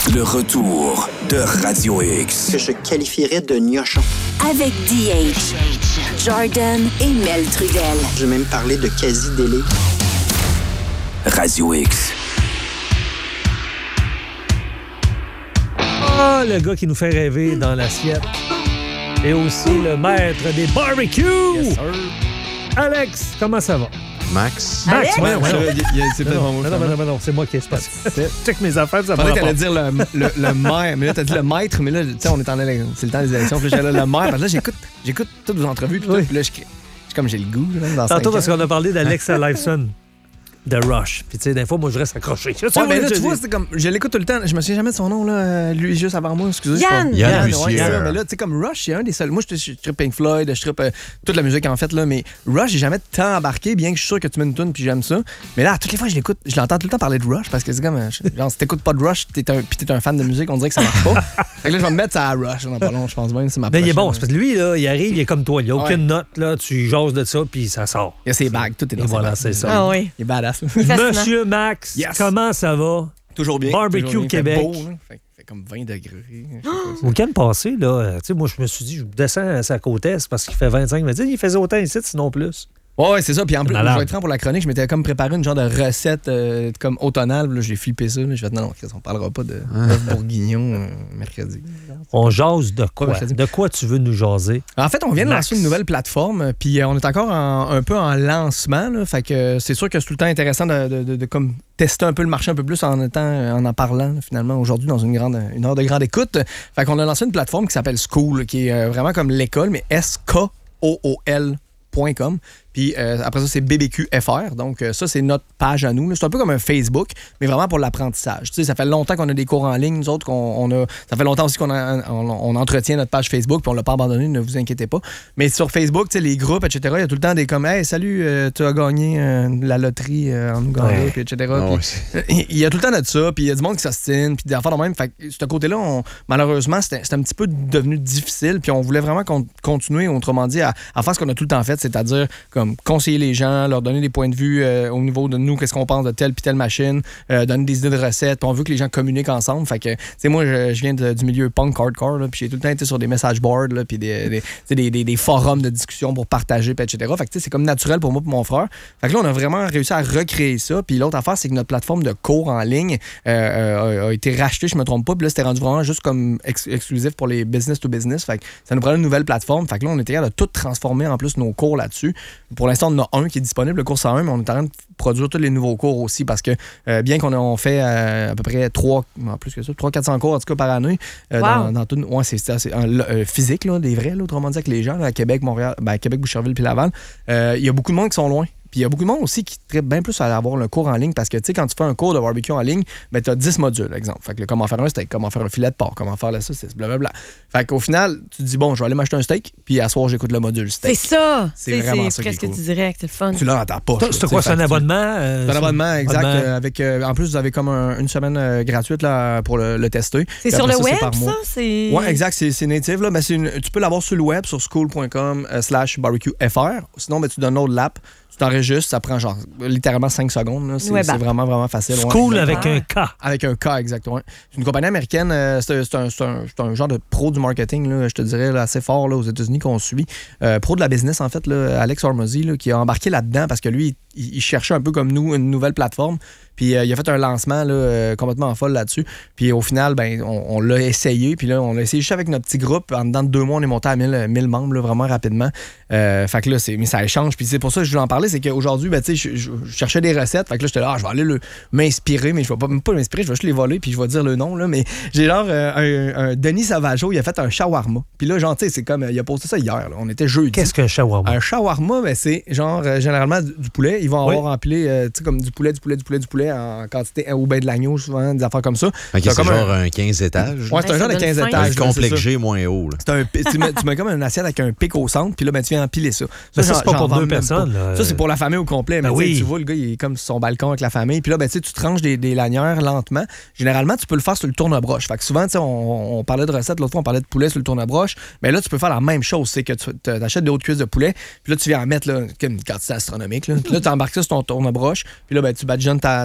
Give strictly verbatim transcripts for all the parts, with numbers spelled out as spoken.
Le retour de Radio X. Que je qualifierais de gnochon. Avec D H, Jordan et Mel Trudel. Je vais même parler de quasi-délai. Radio X. Ah, oh, le gars qui nous fait rêver dans l'assiette. Et aussi le maître des barbecues. Yes, sir. Alex, comment ça va? Max. Max, ouais, ouais. ouais. C'est pas non, non, non, non, non, non, c'est moi qui ai passé. Check mes affaires, ça va. Je pensais que t'allais dire le, le, le maire, mais là, t'as dit le maître, mais là, tu sais, on est en élection, c'est le temps des élections, puis là, j'ai là, le maire, parce que là, j'écoute, j'écoute toutes vos entrevues, puis, oui. tout, puis là, je, je, comme j'ai le goût, là, dans tantôt, parce qu'on a parlé d'Alexa Lifeson. De Rush. Puis, tu sais, des fois, moi, je reste accroché. Je ouais, mais là, tu vois, c'est comme. Je l'écoute tout le temps. Je me souviens jamais de son nom, là. Lui, juste avant moi. Excusez. Yann. Pas. Yann, Yann ouais, Yann. Mais là, tu sais, comme Rush, c'est un des seuls. Moi, je, je trippe Pink Floyd, je trippe euh, toute la musique, en fait, là. Mais Rush, j'ai jamais tant embarqué, bien que je suis sûr que tu mets une tune, puis j'aime ça. Mais là, toutes les fois, je l'écoute, je l'entends tout le temps parler de Rush, parce que c'est comme. Genre, si t'écoutes pas de Rush, t'es un, puis t'es un fan de musique, on dirait que ça marche pas. Fait que là, je vais me mettre ça à Rush, dans pas long, je pense même. C'est ma mais il est bon, parce que lui, là, il arrive, il est comme toi. Il n'y a aucune ouais. note, là. Tu jases de ça, puis ça sort. Il y a ses bagues, tout est dans et voilà, c'est ça. Ah oui. Il est badass. Monsieur Max. Yes. Comment ça va? Toujours bien. Barbecue toujours bien. Québec. Fait beau, fait, fait comme vingt degrés. Au week-end passé, là, moi, je me suis dit, je descends à sa côte est parce qu'il fait vingt-cinq. Mais il faisait autant ici, sinon plus. Ouais, c'est ça. Puis en plus, je vais être franc pour la chronique, je m'étais comme préparé une genre de recette euh, comme automnale. Là, j'ai flippé ça. Là, je vais dire, non, non, on parlera pas de bœuf bourguignon euh, mercredi. On jase de quoi? Mercredi. De quoi tu veux nous jaser? En fait, on vient de Max. lancer une nouvelle plateforme, puis euh, on est encore en, un peu en lancement. Là, fait que euh, c'est sûr que c'est tout le temps intéressant de, de, de, de comme tester un peu le marché un peu plus en étant, en en parlant, finalement, aujourd'hui, dans une grande une heure de grande écoute. Fait qu'on a lancé une plateforme qui s'appelle Skool, qui est euh, vraiment comme l'école, mais S K O O L point com. Puis euh, après ça, c'est B B Q F R. Donc euh, ça, c'est notre page à nous. Là. C'est un peu comme un Facebook, mais vraiment pour l'apprentissage. Tu sais, ça fait longtemps qu'on a des cours en ligne. Nous autres, qu'on, on a, ça fait longtemps aussi qu'on a, on, on entretient notre page Facebook, puis on l'a pas abandonné, ne vous inquiétez pas. Mais sur Facebook, tu sais, les groupes, et cetera, il y a tout le temps des comme « Hey, salut, euh, tu as gagné euh, la loterie euh, en Ouganda, ouais. » puis et cetera. Oh, puis, il y a tout le temps de ça, puis il y a du monde qui s'ostine, puis des affaires de même. Fait que ce côté-là, on, malheureusement, c'était, c'était un petit peu devenu difficile, puis on voulait vraiment con- continuer, autrement dit, à, à faire ce qu'on a tout le temps fait, c'est-à-dire comme conseiller les gens, leur donner des points de vue euh, au niveau de nous, qu'est-ce qu'on pense de telle puis telle machine, euh, donner des idées de recettes, puis on veut que les gens communiquent ensemble. Fait que, tu sais, moi, je, je viens de, du milieu punk hardcore, puis j'ai tout le temps été sur des message boards, puis des, des, des, des, des forums de discussion pour partager, puis et cetera. Fait que, tu sais, c'est comme naturel pour moi et pour mon frère. Fait que là, on a vraiment réussi à recréer ça. Puis l'autre affaire, c'est que notre plateforme de cours en ligne euh, a, a été rachetée, je me trompe pas, puis là, c'était rendu vraiment juste comme ex- exclusif pour les business to business. Fait que ça nous prenait une nouvelle plateforme. Fait que là, on était capable de tout transformer en plus nos cours là-dessus. Pour l'instant, on en a un qui est disponible, le cours cent un, mais on est en train de produire tous les nouveaux cours aussi parce que euh, bien qu'on a, on fait euh, à peu près trois, en plus que ça, trois cents à quatre cents cours en tout cas par année euh, wow. dans, dans tout, ouais, c'est, c'est, c'est euh, physique, là, des vrais, là, autrement dit, avec les gens là, à Québec, Montréal, ben, à Québec, Boucherville puis Laval. Il euh, y a beaucoup de monde qui sont loin. Puis il y a beaucoup de monde aussi qui tripe bien plus à avoir le cours en ligne parce que, tu sais, quand tu fais un cours de barbecue en ligne, ben, tu as dix modules, exemple. Fait que le comment faire un steak, comment faire un filet de porc, comment faire la saucisse, blablabla. Fait qu'au final, tu te dis, bon, je vais aller m'acheter un steak, puis à soir, j'écoute le module steak. C'est ça! C'est, c'est vraiment c'est ça. C'est presque cool. direct, c'est le fun. Tu l'as dans ta poche. C'est, c'est quoi, c'est un abonnement? Euh, c'est un abonnement, exact. Euh, avec, euh, en plus, vous avez comme un, une semaine euh, gratuite là, pour le, le tester. C'est sur le ça, web, c'est ça? C'est... Oui, exact, c'est, c'est native. Là, mais c'est une, tu peux l'avoir sur le web, sur skool point com euh, slash barbecue F R. Sinon, ben, tu downloads l'app. Tu t'enregistres, ça prend genre littéralement cinq secondes. Là. C'est, ouais, bah. c'est vraiment, vraiment facile. Skool ouais, avec un K. Avec un K, exactement. C'est une compagnie américaine. Euh, c'est, c'est, un, c'est, un, c'est un genre de pro du marketing, là, je te dirais, là, assez fort là, aux États-Unis qu'on suit. Euh, pro de la business, en fait, là, Alex Hormozy, là, qui a embarqué là-dedans parce que lui, il, il cherchait un peu comme nous une nouvelle plateforme. Puis euh, il a fait un lancement là, euh, complètement en folle là-dessus. Puis au final, ben, on, on l'a essayé. Puis là, on l'a essayé juste avec notre petit groupe. En dedans de deux mois, on est monté à mille, mille membres là, vraiment rapidement. Euh, fait que là, c'est, mais ça échange. Puis c'est pour ça que je voulais en parler. C'est qu'aujourd'hui, ben, tu sais, je, je, je cherchais des recettes. Fait que là, j'étais là, ah, je vais aller le, m'inspirer. Mais je vais pas, pas m'inspirer, je vais juste les voler. Puis je vais dire le nom. Là. Mais j'ai genre euh, un, un Denis Savageau, il a fait un shawarma. Puis là, genre, tu sais, c'est comme, il a posté ça hier. Là. On était jeudi. Qu'est-ce qu'un shawarma? Un shawarma, ben, c'est genre, euh, généralement, du, du poulet. Ils vont oui. avoir empilé, euh, tu sais, comme du poulet, du poulet, du poulet, du poulet en quantité ou bien de l'agneau, souvent, des affaires comme ça. Okay, c'est, c'est genre un... un quinze étages. Ouais, c'est un genre de quinze étages. Le complexe G moins haut. Là. C'est un, tu, mets, tu mets comme une assiette avec un pic au centre, puis là, ben, tu viens empiler ça. Ça, ça c'est pas pour deux personnes. Là. Ça, c'est pour la famille au complet. Mais ben oui. Tu vois, le gars, il est comme sur son balcon avec la famille. Puis là, ben, tu tranches des, des lanières lentement. Généralement, tu peux le faire sur le tourne-broche. Fait que souvent, on, on parlait de recettes. L'autre fois, on parlait de poulet sur le tourne-broche. Mais là, tu peux faire la même chose. C'est que tu achètes des hautes cuisses de poulet. Puis là, tu viens en mettre là, une quantité astronomique. Là. Puis là, tu embarques ça sur ton tourne-broche. Puis là, ben, tu badigeonnes ta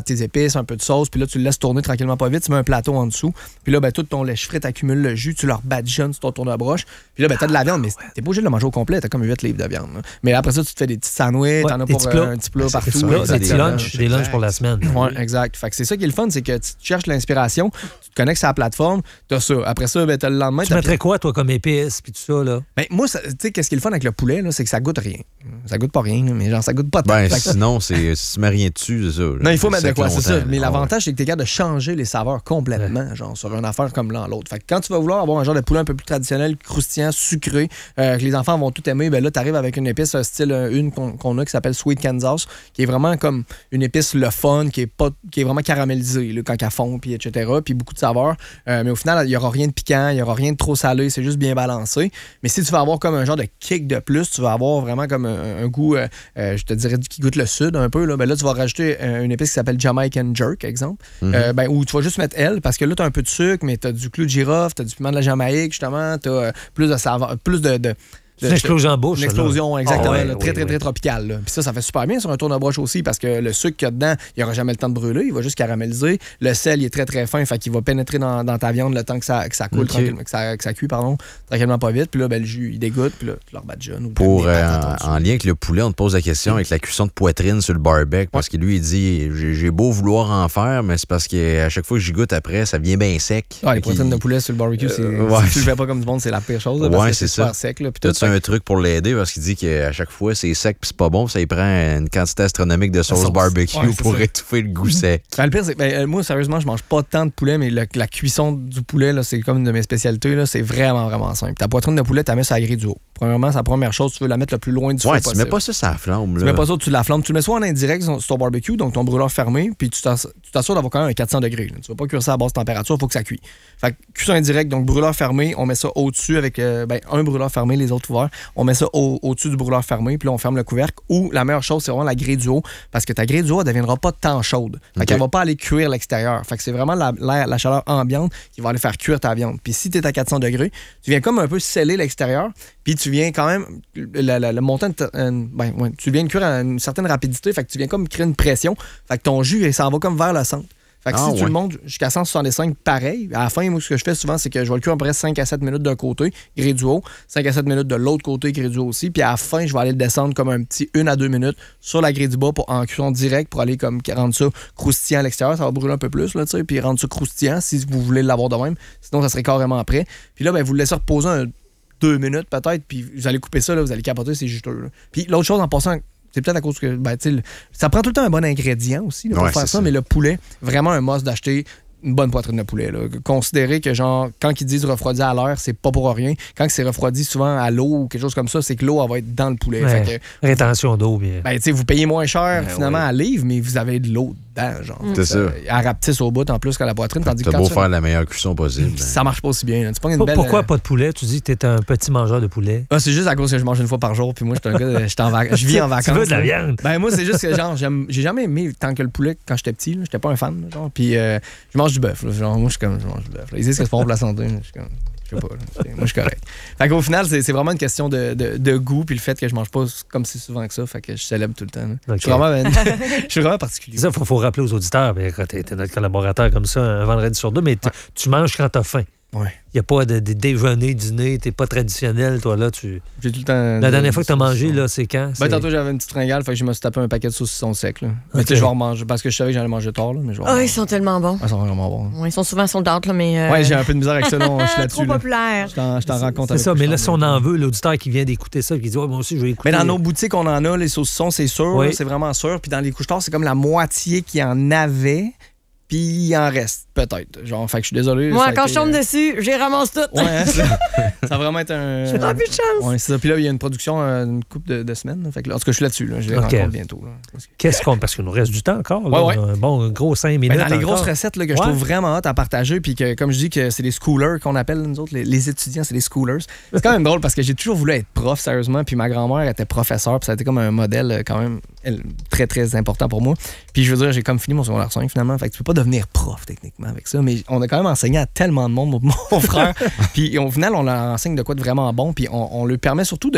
tes épices, un peu de sauce, puis là, tu le laisses tourner tranquillement pas vite, tu mets un plateau en dessous, puis là, ben, tout ton lèche frite accumule le jus, tu le rebadjonnes sur ton tour de broche, puis là, ben, t'as de la viande, mais t'es pas obligé de le manger au complet, t'as comme huit livres de viande. Là. Mais après ça, tu te fais des petits sandwichs, ouais, t'en as pour euh, un petit plat partout. Ça, là, des petits lunchs, des lunchs pour la semaine. Oui, exact. Fait que c'est ça qui est le fun, c'est que tu cherches l'inspiration, tu te connectes sur la plateforme, t'as ça. Après ça, ben, t'as le lendemain. Tu mettrais quoi, toi, comme épices, puis tout ça, là? Ben, moi, tu sais, qu'est-ce qui est le fun avec le poulet, là, c'est que ça goûte rien. Ça goûte pas rien, là, mais genre, ça goûte pas tant. Ben, sinon, c'est, si tu mets rien dessus, c'est ça. Non, il faut mettre de quoi, c'est ça. Mais ah, l'avantage, ouais. c'est que t'es capable de changer les saveurs complètement, ouais. genre, sur une affaire comme l'un l'autre. Fait que quand tu vas vouloir avoir un genre de poulet un peu plus traditionnel, croustillant, sucré, euh, que les enfants vont tout aimer, ben là, t'arrives avec une épice, style euh, une qu'on, qu'on a qui s'appelle Sweet Kansas, qui est vraiment comme une épice le fun, qui est, pas, qui est vraiment caramélisée, là, quand elle fond, puis et cetera, puis beaucoup de saveurs. Euh, mais au final, il n'y aura rien de piquant, il n'y aura rien de trop salé, c'est juste bien balancé. Mais si tu veux avoir comme un genre de kick de plus, tu vas avoir vraiment comme un, un goût, euh, euh, je te dirais, qui goûte le sud un peu, là, ben là, tu vas rajouter euh, une épice qui s'appelle Jamaican Jerk, exemple, mm-hmm. euh, ben, où tu vas juste mettre elle, parce que là, tu as un peu de sucre, mais tu as du clou de girofle, tu as du piment de la Jamaïque, justement, tu as euh, plus de saveur, plus de... de C'est une explosion en bouche. Une explosion, là. exactement. Oh, ouais, là, très, oui, très, oui. très tropicale. Là. Puis ça, ça fait super bien sur un tour de broche aussi parce que le sucre qu'il y a dedans, il n'aura jamais le temps de brûler. Il va juste caraméliser. Le sel, il est très, très fin. Fait qu'il va pénétrer dans, dans ta viande le temps que ça, que ça coule, okay. tranquillement, que ça, que ça cuit, pardon, tranquillement pas vite. Puis là, ben, le jus, il dégoûte. Puis là, tu le rebadjonnes. Pour, euh, en, en lien avec le poulet, on te pose la question avec la cuisson de poitrine sur le barbecue. Parce ouais. que lui, il dit j'ai, j'ai beau vouloir en faire, mais c'est parce qu'à chaque fois que j'y goûte après, ça vient bien sec. Ouais, les poitrines de poulet sur le barbecue, c'est, euh, ouais. si tu le fais pas comme du monde, c'est la pire chose. Là, parce ouais, que c'est, c'est ça. Sec, là, t'as-tu un truc pour l'aider parce qu'il dit qu'à chaque fois, c'est sec puis c'est pas bon. Ça y prend une quantité astronomique de sauce, sauce. barbecue ouais, pour ça. étouffer le goût sec. Ben, le pire, c'est ben, moi, sérieusement, je mange pas tant de poulet, mais le, la cuisson du poulet, là, c'est comme une de mes spécialités. Là, c'est vraiment, vraiment simple. Ta poitrine de poulet, tu la mets sur la grille du haut. Premièrement, c'est la première chose, tu veux la mettre le plus loin du feu ouais, possible. Tu mets pas ça sur la flamme. Là. Tu mets pas ça au-dessus de la flamme. Tu le mets soit en indirect sur ton barbecue, donc ton brûleur fermé, puis tu, t'assures, tu t'assures d'avoir quand même un quatre cents degrés. Là. Tu vas pas cuire ça à basse température, il faut que ça cuise. Fait que cuisson indirect, donc brûleur fermé, on met ça au-dessus avec euh, ben, un brûleur fermé, les autres ouverts. On met ça au- au-dessus du brûleur fermé, puis là, on ferme le couvercle. Ou la meilleure chose, c'est vraiment la grille du haut, parce que ta grille du haut, elle ne deviendra pas tant chaude. Fait okay. qu'elle va pas aller cuire l'extérieur. Fait que c'est vraiment la, la, la chaleur ambiante qui va aller faire cuire ta viande. Puis si tu es à quatre cents degrés, tu viens comme un peu sceller l'extérieur, puis tu viens quand même, le, le, le montant, de ta, euh, ben, ouais, tu viens de cuire à une certaine rapidité, fait que tu viens comme créer une pression, fait que ton jus, il s'en va comme vers le centre. Fait que ah, si ouais. tu le montes jusqu'à cent soixante-cinq, pareil. À la fin, moi, ce que je fais souvent, c'est que je vais le cuire à peu près cinq à sept minutes d'un côté, grille du haut, cinq à sept minutes de l'autre côté, grille du haut aussi. Puis à la fin, je vais aller le descendre comme un petit une à deux minutes sur la grille du bas pour, en cuisson direct pour aller comme rendre ça croustillant à l'extérieur. Ça va brûler un peu plus, là, tu sais, puis rendre ça croustillant si vous voulez l'avoir de même. Sinon, ça serait carrément prêt. Puis là, ben, vous le laissez reposer un, deux minutes peut-être, puis vous allez couper ça, là, vous allez capoter, c'est juteux. Là. Puis l'autre chose, en passant, c'est peut-être à cause que ben, ça prend tout le temps un bon ingrédient aussi là, pour ouais, faire ça, ça, mais le poulet, vraiment un must d'acheter une bonne poitrine de poulet. Là. Considérez que, genre, quand ils disent refroidi à l'air, c'est pas pour rien. Quand c'est refroidi souvent à l'eau ou quelque chose comme ça, c'est que l'eau, elle va être dans le poulet. Ouais, fait que, rétention d'eau, bien. Ben, vous payez moins cher, ben, finalement, ouais. à livre, mais vous avez de l'eau dedans, genre. C'est ça. Elle rapetisse au bout, en plus, qu'à la poitrine. Tandis T'as que beau quand faire tu... la meilleure cuisson possible. Ça marche pas aussi bien. Là. Tu prends une Pour, belle, pourquoi euh... pas de poulet? Tu dis que t'es un petit mangeur de poulet. Ah, c'est juste à cause que je mange une fois par jour, puis moi, je suis un gars, de... en vac... je vis en vacances. Tu veux de la viande? Ben, moi, c'est juste que, genre, j'aime... j'ai jamais aimé tant que le poulet quand j'étais petit. Là. J'étais pas un fan, là, genre. Puis, euh, je mange du bœuf. Là. Genre, moi, je suis comme, je mange du bœuf. Là. Ils disent que c'est pas bon pour la santé. Je suis comme, je sais pas. Là. Moi, je suis correct. Fait qu'au final, c'est, c'est vraiment une question de, de, de goût, puis le fait que je mange pas comme si souvent que ça. Fait que je célèbre tout le temps. Okay. Je suis vraiment, je suis vraiment particulier. Ça, il faut, faut rappeler aux auditeurs, ben, quand t'es, t'es notre collaborateur comme ça, un vendredi sur deux, mais ouais. tu manges quand t'as faim. Ouais. Il n'y a pas de, de déjeuner, dîner, t'es pas traditionnel, toi, là. Tu... J'ai tout le temps. La dernière fois que t'as mangé, là, c'est quand? C'est... Ben, tantôt, j'avais une petite fringale, fait que je me suis tapé un paquet de saucissons secs, là. Mais okay. tu sais, je vais remanger, parce que je savais que j'allais manger tard, là. Mais je vais oh, ils sont tellement bons. Ah, ils sont vraiment bons. Ouais, ils sont souvent sold out, là, mais. Euh... Ouais, j'ai un peu de misère avec ça, non, je suis là-dessus. Trop populaire. Je t'en, je t'en rends compte. C'est ça, mais là, si on en veut, l'auditeur qui vient d'écouter ça, qui dit, oh, moi aussi, je vais écouter. Mais dans nos boutiques, on en a, les saucissons, c'est sûr, oui. là, c'est vraiment sûr. Puis dans les couche-tard, c'est comme la moitié qui en avait. Puis il en reste, peut-être. Genre, fait que je suis désolé. Moi, quand été, je tombe euh... dessus, j'y ramasse tout. Ouais, hein, ça, ça va vraiment être un. J'ai pas plus de chance. Ouais, c'est ça. Puis là, il y a une production euh, une couple de, de semaines. Là. Fait que là, en tout cas, je suis là-dessus. Là. Je les okay. rencontre bientôt. Là. Qu'est-ce qu'on. Parce qu'il nous reste du temps encore. Là. Ouais, ouais. Un bon, gros cinq minutes. Ben, dans les encore. grosses recettes là, que ouais. je trouve vraiment hot à partager, puis que, comme je dis, que c'est les schoolers qu'on appelle, nous autres, les, les étudiants, c'est les schoolers. C'est quand même drôle parce que j'ai toujours voulu être prof, sérieusement. Puis ma grand-mère était professeure, puis ça a été comme un modèle, quand même, elle, très, très important pour moi. Puis je veux dire, j'ai comme fini mon secondaire cinq, finalement. Fait que tu peux pas devenir prof, techniquement, avec ça. Mais on a quand même enseigné à tellement de monde, mon frère. Puis au final, on leur enseigne de quoi de vraiment bon. Puis on, on leur permet surtout de,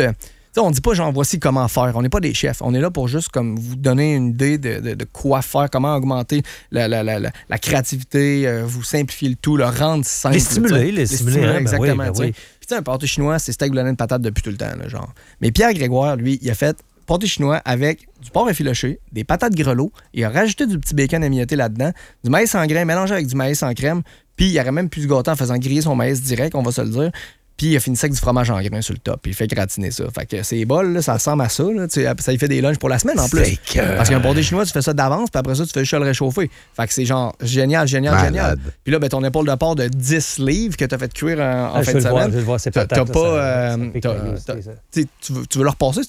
sais, on dit pas genre voici comment faire. On n'est pas des chefs. On est là pour juste comme vous donner une idée de, de, de quoi faire, comment augmenter la, la, la, la, la créativité, euh, vous simplifier le tout, le rendre simple. Les stimuler, les stimuler. Hein, exactement. Ben oui, ben oui. Puis tu sais, un pâté chinois, c'est steak blindé de patate depuis tout le temps, là, genre. Mais Pierre Grégoire, lui, il a fait pâté chinois avec du porc effiloché, des patates grelots, il a rajouté du petit bacon émietté là-dedans, du maïs en grains mélangé avec du maïs en crème, puis il aurait même pu se gâter en faisant griller son maïs direct, on va se le dire. Puis il a fini ça avec du fromage en grains sur le top. Puis il fait gratiner ça. Fait que ces bols, là, ça ressemble à ça. Là. Ça lui fait des lunchs pour la semaine en plus. Que... Parce qu'un pâté chinois, tu fais ça d'avance, puis après ça, tu fais juste le réchauffer. Fait que c'est genre génial, génial, Malade. génial. Puis là, ben, ton épaule de porc de dix livres que tu as fait cuire en, en Ah, fin je de veux le voir, semaine. je veux le voir, c'est T'as patate, pas. là, ça- euh, ça pique t'as- la gueule, t'as- c'est ça. t'sais, tu veux, tu veux le repasser,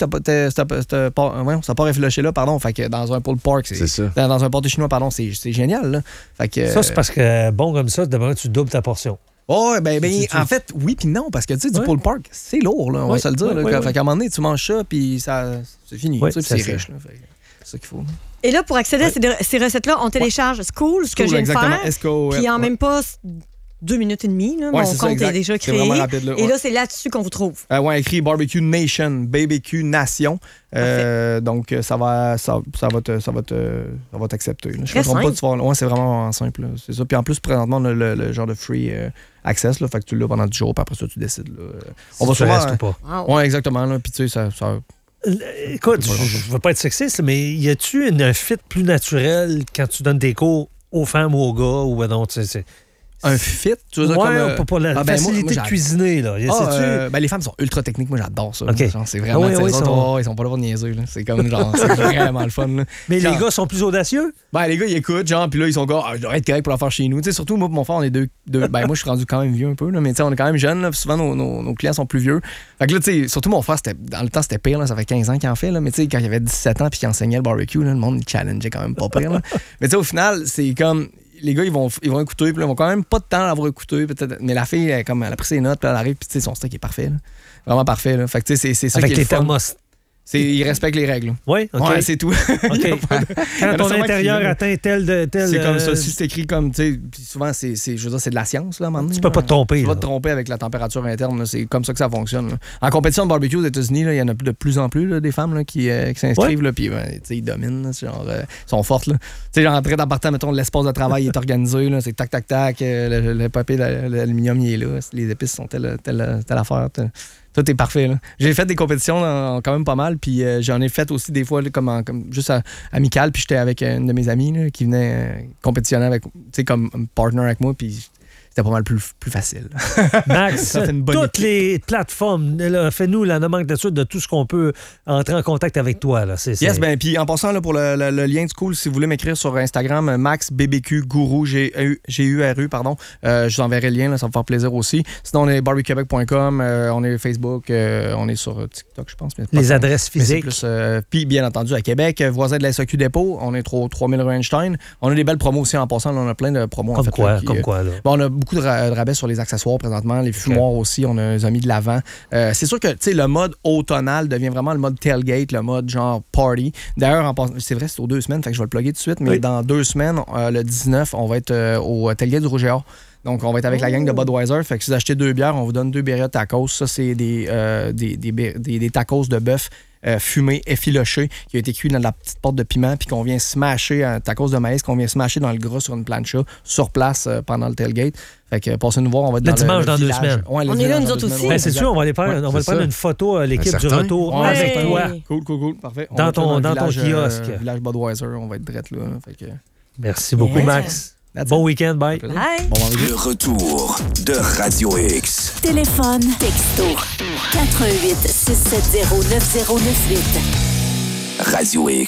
ça part effiloché-là, pardon. Fait que dans un pulled pork, c'est. C'est ça. Dans, dans un pâté chinois, pardon, c'est c'est génial. Là. Fait que, Ça, c'est parce que bon comme ça, demain, tu doubles ta portion. Oh, ben, ben Tu- tu- en fait, oui puis non, parce que tu sais, du Ouais. pulled pork, c'est lourd, là, on Ouais, va se le dire. ouais, là, ouais, fait ouais. qu'à un moment donné, tu manges ça, puis ça, c'est fini. Ouais, tu sais, puis ça, c'est c'est- riche. Là, fait que c'est ça qu'il faut. Et là, pour accéder à ces, ces recettes-là, on télécharge School, ce que Cool, je viens de exactement. faire. Esco, Puis en ouais. même pas deux minutes et demie, là, Ouais, mon c'est ça, compte exact. est déjà C'est créé. vraiment rapide, là, Et ouais. là, c'est là-dessus qu'on vous trouve. Euh, ouais, écrit Barbecue Nation, B B Q Nation. Euh, donc, ça va, ça, ça va te, ça va te, ça va t'accepter. là. Je Très me trompe pas, simple. tu vas voir- ouais, c'est vraiment simple. là. C'est ça. Puis en plus, présentement, on a le, le genre de free euh, access. Là, fait que tu l'as pendant dix jours, puis après ça, tu décides. Là. Euh, Si on va tu souvent. restes ou pas. Wow. Ouais, exactement. Là, puis tu sais, ça. ça Euh, Écoute, je ne veux pas être sexiste, mais y a-tu une- un fit plus naturel quand tu donnes des cours aux femmes ou aux gars ou non, tu sais, c'est... un fit, tu veux dire Ouais, comme. euh, pour, pour la ah, ben, moi- facilité moi, de j'adore. cuisiner, là. Y a- Ah, sais-tu- euh, ben, les femmes sont ultra techniques, moi j'adore ça. Ok. Genre, c'est vraiment. Ah oui, tu sais, oui, les ils autres, sont- oh, ils sont pas là pour niaiser. Là. C'est comme genre, c'est vraiment le fun. Là. Mais Genre- les gars sont plus audacieux? Ben, les gars, ils écoutent, genre, puis là, ils sont comme, ah, je devrais être correct pour la faire chez nous. Tu sais, surtout, moi, pour mon frère, on est deux. deux ben, moi, je suis rendu quand même vieux un peu, là, mais tu sais, on est quand même jeunes, là, puis souvent, nos, nos, nos clients sont plus vieux. Fait que là, tu sais, surtout mon frère, c'était, dans le temps, c'était pire, là, ça fait quinze ans qu'il en fait, là, mais tu sais, quand il avait dix-sept ans, puis qu'il enseignait le barbecue, là, le monde, il challengeait quand même pas pire, là. Mais tu sais, au final, c'est comme. Les gars, ils vont, ils vont écouter, puis là, ils vont quand même pas de temps à l'avoir écouté, peut-être. Mais la fille, elle, comme, elle a pris ses notes, puis elle arrive, puis tu sais, son steak est parfait, là. Vraiment parfait, là. Fait que tu sais, c'est, c'est ça Avec qui est les le fun. thermos. C'est, ils respectent les règles. là. Oui, OK. Ouais, c'est tout. OK. Il y a pas de- il y en Quand a ton sûrement intérieur qui- atteint tel de tel. C'est comme euh, ça. Si c'est écrit comme, tu sais, puis souvent, c'est, c'est, je veux dire, c'est de la science, là, à un moment donné, Tu peux là. pas te tromper, Tu vas là. te tromper avec la température interne, là. C'est comme ça que ça fonctionne, là. En compétition de barbecue aux États-Unis, là, il y en a de plus en plus, là, des femmes, là, qui, euh, qui s'inscrivent, là, puis, ben, tu sais, ils dominent, là, c'est genre, euh, ils sont fortes, là. Tu sais, genre, en train d'appartement, mettons, l'espace de travail est organisé, là, c'est tac, tac, tac, euh, le, le papier, la- l'aluminium, il est là, les épices sont telle, telle, telle affaire, telle- tout est parfait. Là. J'ai fait des compétitions là, quand même pas mal, puis euh, j'en ai fait aussi des fois là, comme, en- comme juste à, amical, puis j'étais avec une de mes amies là, qui venait euh, compétitionner avec, tu sais, comme partner avec moi, puis c'était pas mal plus, plus facile. Max, Ça fait une bonne toutes équipe. les plateformes, là, fais-nous la nomenclature de tout ce qu'on peut entrer en contact avec toi. Là. C'est, Yes, c'est- ben puis en passant là, pour le, le- le lien du cool, si vous voulez m'écrire sur Instagram, euh, Max B B Q Guru, G U R U, pardon, euh, je vous enverrai le lien, là, ça va me faire plaisir aussi. Sinon, on est barbecue québec point com, euh, on est Facebook, euh, on est sur euh, TikTok, je pense. Mais pas les tant. adresses Mais c'est physiques. plus, euh, puis bien entendu à Québec, euh, voisin de la S A Q Dépôt, on est au trois mille rue Einstein. On a des belles promos aussi en passant, là, on a plein de promos en Comme fait. quoi, là, qui, comme euh, quoi, là. Bon, on a beaucoup de, ra- de rabais sur les accessoires présentement, les fumoirs aussi, on a mis de l'avant. Euh, c'est sûr que tu sais, le mode automnal devient vraiment le mode tailgate, le mode genre party. D'ailleurs, en pass- c'est vrai, c'est aux deux semaines, fait que je vais le plugger tout de suite, mais Oui. dans deux semaines, euh, le dix-neuf, on va être euh, au tailgate du Rouge et Or. Donc, on va être avec la gang de Budweiser. Fait que si vous achetez deux bières, on vous donne deux birria tacos. Ça, c'est des, euh, des, des, bi- des, des tacos de bœuf euh, fumés, effilochés, qui a été cuit dans de la petite porte de piment, puis qu'on vient smasher, un tacos de maïs, qu'on vient smasher dans le gras sur une plancha, sur place euh, pendant le tailgate. Fait que passez nous voir, on va être Le dans dimanche, le dans deux village. semaines. Ouais, le On est dimanche là, dans nous deux autres semaines. aussi. Ouais, Ben, c'est exact. sûr, on va aller, faire, Ouais, on va c'est aller prendre ça. une photo à l'équipe Ben, du certain. retour Ouais, avec ouais. toi. Cool, cool, cool. Parfait. On Dans va être ton- le dans ton village, kiosque. euh, village Budweiser, on va être direct là. Fait que, Merci beaucoup, Yeah. Max. that's Bon it. week-end, bye. Bye. Bon vendredi. Le retour de Radio X. Téléphone, texto, quatre un huit, six sept zéro, neuf zéro neuf huit. Radio X.